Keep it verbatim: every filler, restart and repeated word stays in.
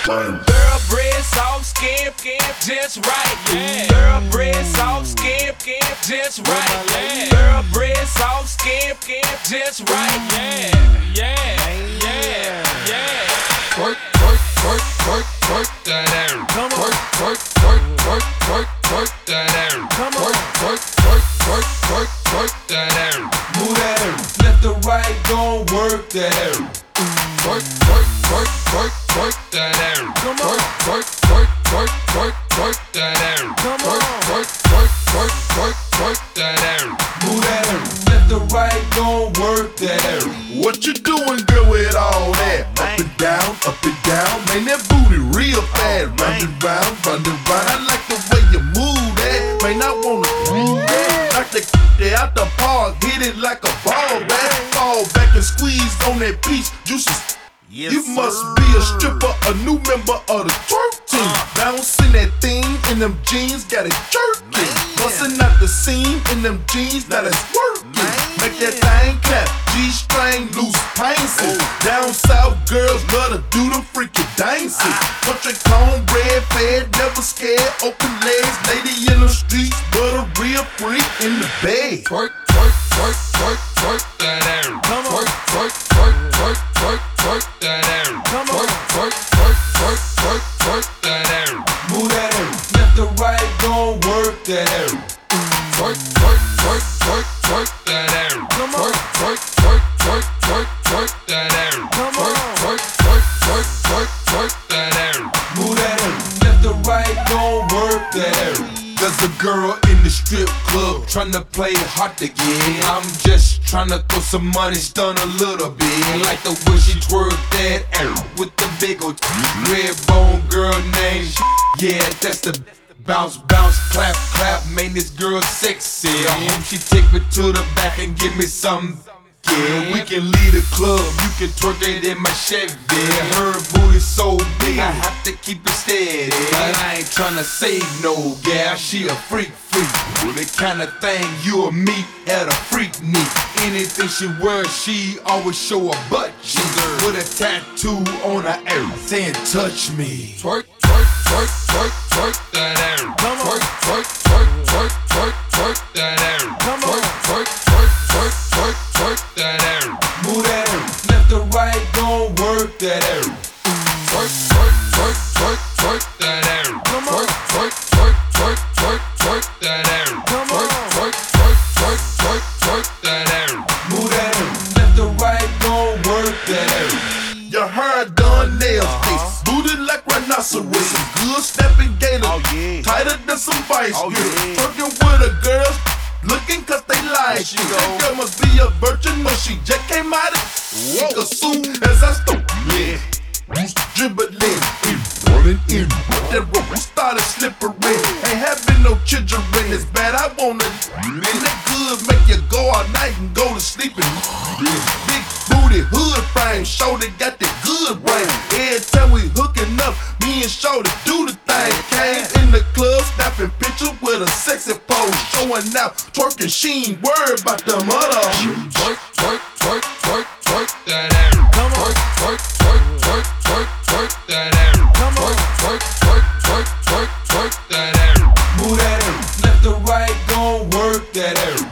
Thoroughbred soft skin, skin just right. Yeah. Thoroughbred soft skin, skin just right. Yeah. Thoroughbred soft skin, skin just right. Yeah, yeah, yeah, yeah. Twerk, twerk, twerk, twerk, twerk that air. Come on. Twerk, twerk, twerk, twerk, twerk, twerk that air. Come on. Twerk, twerk, twerk, twerk, twerk, twerk that air. Move that air, left to right, gon' work that air. Twerk, twerk, twerk, twerk, twerk that air. Come on. Twerk, twerk, twerk, twerk, twerk, twerk that air. Come Twerk, on. twerk, twerk, twerk, twerk, twerk that air. Move that air, left to right, gon' work that air. What you doing, girl, with all that? Up and down, up and down, man, that booty real fast. Round and round, round and round, I like the way you move that. Man, I wanna move that. Knock the k*** out the park, hit it like a ball bat. Fall back and squeeze on that beach, juices. Yes, You must sir. be a stripper, a new member of the twerk team. Bouncing that thing in them jeans, got it jerking. Busting out the seam in them jeans, now that's working. Make that thing clap, G-string, loose pinces. Down south girls love to do them freaky dances. Country cornbread, fed, never scared, open legs. Lady in the streets, but a real freak in the bed. Twerk, twerk, twerk, twerk, twerk that air. Come on. Twerk, twerk, twerk, twerk, twerk, twerk that air. Come on. Twerk, twerk, twerk, twerk, twerk, twerk that air. Move that air, left to right, gon' work that air. Twerk, twerk, twerk, twerk, twerk that air. Come on. Twerk, twerk, twerk, twerk, twerk, twerk that air. Come Twerk, on. twerk, twerk, twerk, twerk, twerk that air. Move that air, left to right, gon' work that air. There's a girl in the strip club tryna play hard to get. I'm just tryna throw some money, stun a little bit. Like the way she twerk that air with the big old red bone girl named. Yeah, that's the bounce, bounce, clap, clap. Man, this girl sexy. I hope she take me to the back and give me some. Yeah, we can leave the club, you can twerk it in my Chevy. Her booty so big, I have to keep it steady. But I ain't tryna save no gal, she a freak freak. The kind of thing you'll meet at a freak meet. Anything she wears, she always show her butt cheeks. With a tattoo on her air saying touch me. Twerk, twerk, twerk, twerk, twerk that air. Come on. Twerk, twerk, twerk, twerk, twerk, twerk that air. Come on. Twerk, twerk, twerk, twerk, twerk, twerk that air. Move that air, left to right, gon' work that air. Twerk, twerk, twerk, twerk, twerk that air. Come on. Twerk, twerk, twerk, twerk, twerk, twerk that air. Come Twerk, on. twerk, twerk, twerk, twerk, twerk that air. Move that air, left to right, gon' work that air. Your hair done, nails fixed, booty like rhinoceros. Some good snapping gator, Oh, yeah. tighter than some vice Oh, grips. yeah. Twerking with a girl, looking cause they like she you. go. That girl must be a virgin when she just came out of She Whoa. could soon as I stole yeah. Dribbling in, rolling in. That rope started slippery. Ain't having no children, it's bad. I wanna and that good make you go all night and go to sleep and big booty hood frame. Shorty got the good brain. Every time we hooking up, me and Shorty do the thing. Came in the club, snapping pictures with a sexy pose, showing out, twerking. She ain't worried about the mother. Twerk, twerk, twerk, twerk, twerk that air. Come on. Twerk, twerk, twerk, twerk, twerk, twerk that air. Come on. Twerk, twerk, twerk, twerk, twerk, twerk that air. Move that air, left to right, gon' work that air.